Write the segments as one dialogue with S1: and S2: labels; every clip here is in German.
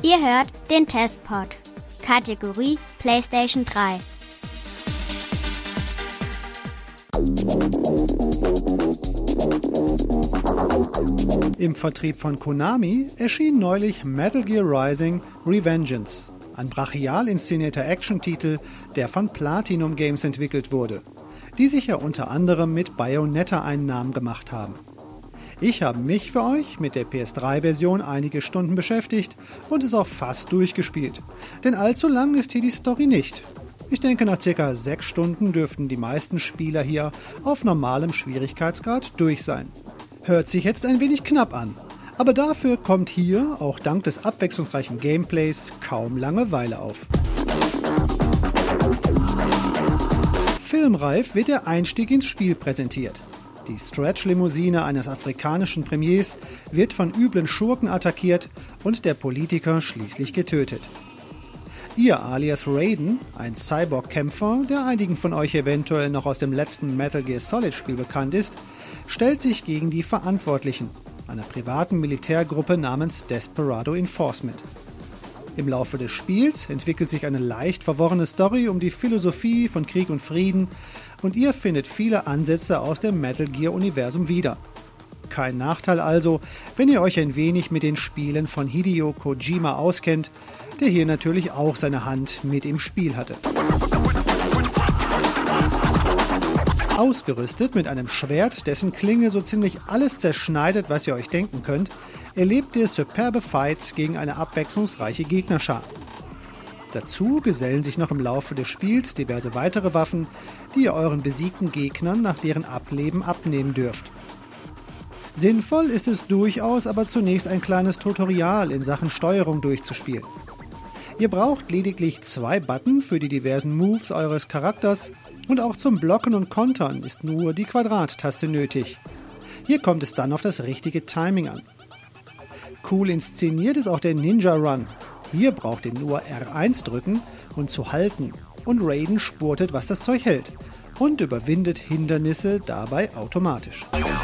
S1: Ihr hört den Testpod. Kategorie PlayStation 3.
S2: Im Vertrieb von Konami erschien neulich Metal Gear Rising: Revengeance, ein brachial inszenierter Action-Titel, der von Platinum Games entwickelt wurde, die sich ja unter anderem mit Bayonetta einen Namen gemacht haben. Ich habe mich für euch mit der PS3-Version einige Stunden beschäftigt und es auch fast durchgespielt, denn allzu lang ist hier die Story nicht. Ich denke, nach ca. 6 Stunden dürften die meisten Spieler hier auf normalem Schwierigkeitsgrad durch sein. Hört sich jetzt ein wenig knapp an, aber dafür kommt hier, auch dank des abwechslungsreichen Gameplays, kaum Langeweile auf. Filmreif wird der Einstieg ins Spiel präsentiert. Die Stretch-Limousine eines afrikanischen Premiers wird von üblen Schurken attackiert und der Politiker schließlich getötet. Ihr alias Raiden, ein Cyborg-Kämpfer, der einigen von euch eventuell noch aus dem letzten Metal Gear Solid-Spiel bekannt ist, stellt sich gegen die Verantwortlichen, einer privaten Militärgruppe namens Desperado Enforcement. Im Laufe des Spiels entwickelt sich eine leicht verworrene Story um die Philosophie von Krieg und Frieden und ihr findet viele Ansätze aus dem Metal Gear-Universum wieder. Kein Nachteil also, wenn ihr euch ein wenig mit den Spielen von Hideo Kojima auskennt, der hier natürlich auch seine Hand mit im Spiel hatte. Ausgerüstet mit einem Schwert, dessen Klinge so ziemlich alles zerschneidet, was ihr euch denken könnt, erlebt ihr superbe Fights gegen eine abwechslungsreiche Gegnerschar. Dazu gesellen sich noch im Laufe des Spiels diverse weitere Waffen, die ihr euren besiegten Gegnern nach deren Ableben abnehmen dürft. Sinnvoll ist es durchaus, aber zunächst ein kleines Tutorial in Sachen Steuerung durchzuspielen. Ihr braucht lediglich 2 Button für die diversen Moves eures Charakters und auch zum Blocken und Kontern ist nur die Quadrat-Taste nötig. Hier kommt es dann auf das richtige Timing an. Cool inszeniert ist auch der Ninja Run. Hier braucht ihr nur R1 drücken und zu halten und Raiden spurtet, was das Zeug hält und überwindet Hindernisse dabei automatisch.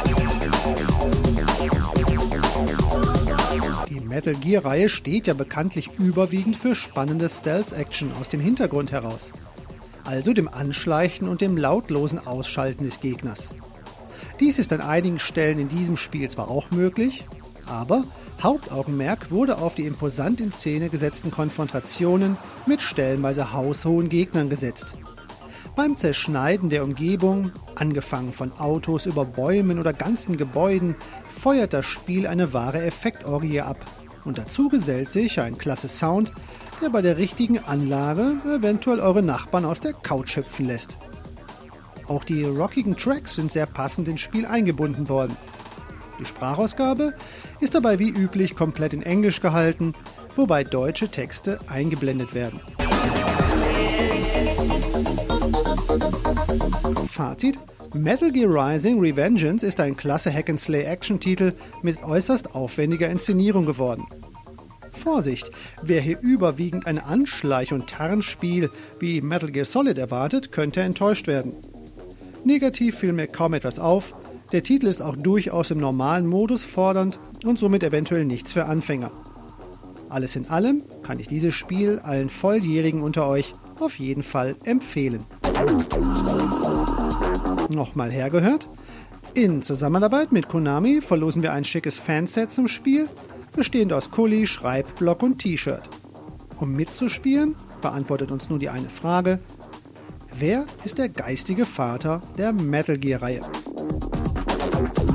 S2: Die Metal Gear-Reihe steht ja bekanntlich überwiegend für spannende Stealth-Action aus dem Hintergrund heraus, also dem Anschleichen und dem lautlosen Ausschalten des Gegners. Dies ist an einigen Stellen in diesem Spiel zwar auch möglich, aber Hauptaugenmerk wurde auf die imposant in Szene gesetzten Konfrontationen mit stellenweise haushohen Gegnern gesetzt. Beim Zerschneiden der Umgebung, angefangen von Autos über Bäumen oder ganzen Gebäuden, feuert das Spiel eine wahre Effektorgie ab. Und dazu gesellt sich ein klasse Sound, der bei der richtigen Anlage eventuell eure Nachbarn aus der Couch hüpfen lässt. Auch die rockigen Tracks sind sehr passend ins Spiel eingebunden worden. Die Sprachausgabe ist dabei wie üblich komplett in Englisch gehalten, wobei deutsche Texte eingeblendet werden. Fazit: Metal Gear Rising: Revengeance ist ein klasse Hack-and-Slay-Action-Titel mit äußerst aufwendiger Inszenierung geworden. Vorsicht, wer hier überwiegend ein Anschleich- und Tarnspiel wie Metal Gear Solid erwartet, könnte enttäuscht werden. Negativ fiel mir kaum etwas auf, der Titel ist auch durchaus im normalen Modus fordernd und somit eventuell nichts für Anfänger. Alles in allem kann ich dieses Spiel allen Volljährigen unter euch auf jeden Fall empfehlen. Nochmal hergehört? In Zusammenarbeit mit Konami verlosen wir ein schickes Fanset zum Spiel, bestehend aus Kuli, Schreibblock und T-Shirt. Um mitzuspielen, beantwortet uns nur die eine Frage: Wer ist der geistige Vater der Metal Gear-Reihe?